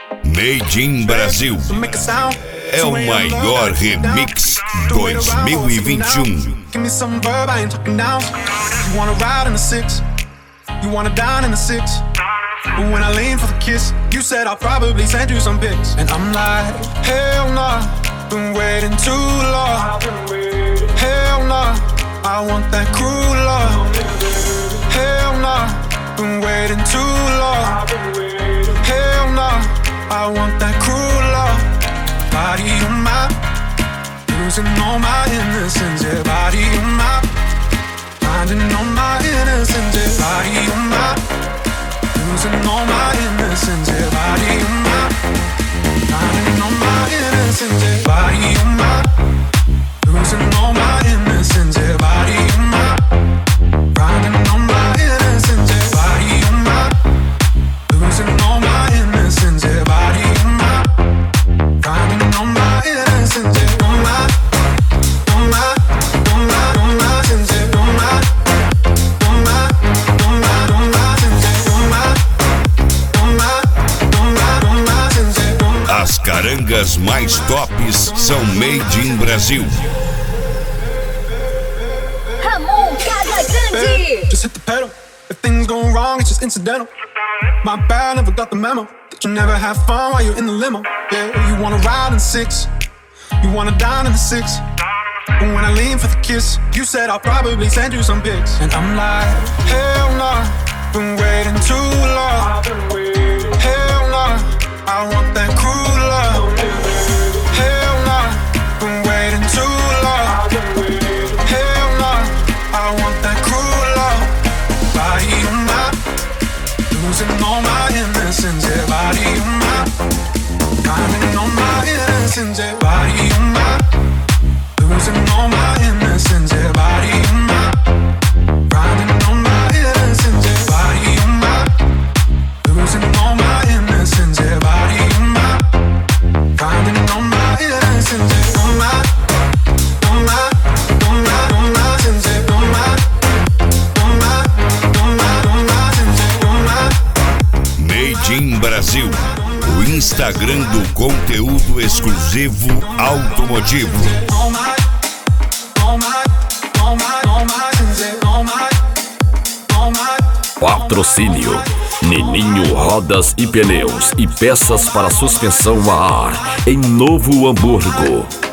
Made in Brasil. É o maior remix 2021. Give me some verb, I ain't talking down. You wanna ride in the six, you wanna dine in the six. But when I lean for the kiss, you said I'll probably send you some pics. And I'm like, hell nah, been waiting too long. Hell nah, I want that cruel love. Hell nah, been waiting too long. Hell nah, I want that cruel love. Body on my, losing all my innocence. Yeah, body on my, finding all my innocence. Yeah, body on my, losing all my innocence. Yeah, body on my, finding all my innocence. Yeah, body on my, losing all my innocence. Yeah, body on my, finding all my innocence. Yeah, body on my, losing all my innocence. Yeah, body on my, finding all my innocence. Yeah, on my, on my, on my, on my sins. Yeah, on my, on my, on my, on my sins. Yeah, on my, on my, on my, on my sins. Yeah, on my. As carangas mais tops são made in Brasil. Ramon Casagrande. Just hit the pedal. If things go wrong, it's just incidental. My bad, never got the memo that you never have fun while you're in the limo. Yeah, you wanna ride in six, you wanna dine in the six. But when I lean for the kiss, you said I'll probably send you some pics. And I'm like, hell nah, been waiting too long. Hell nah, I want that cruel love. Hell nah, been waiting too long. Hell nah, I want that cruel love. Body on my, losing all my innocence. Yeah, body on my, finding all my innocence. Yeah, body on my, losing all my innocence. Yeah, body on my, finding all my innocence. Yeah, body on my, losing all my innocence. Yeah, body on my, finding all my innocence. Yeah, on my, on my, on my, on my sins. Yeah, on my, on my, on my, on my sins. Yeah, on my. Made in Brasil. O Instagram do conteúdo exclusivo automotivo. Patrocínio Nininho Rodas e Pneus e peças para suspensão a ar em Novo Hamburgo.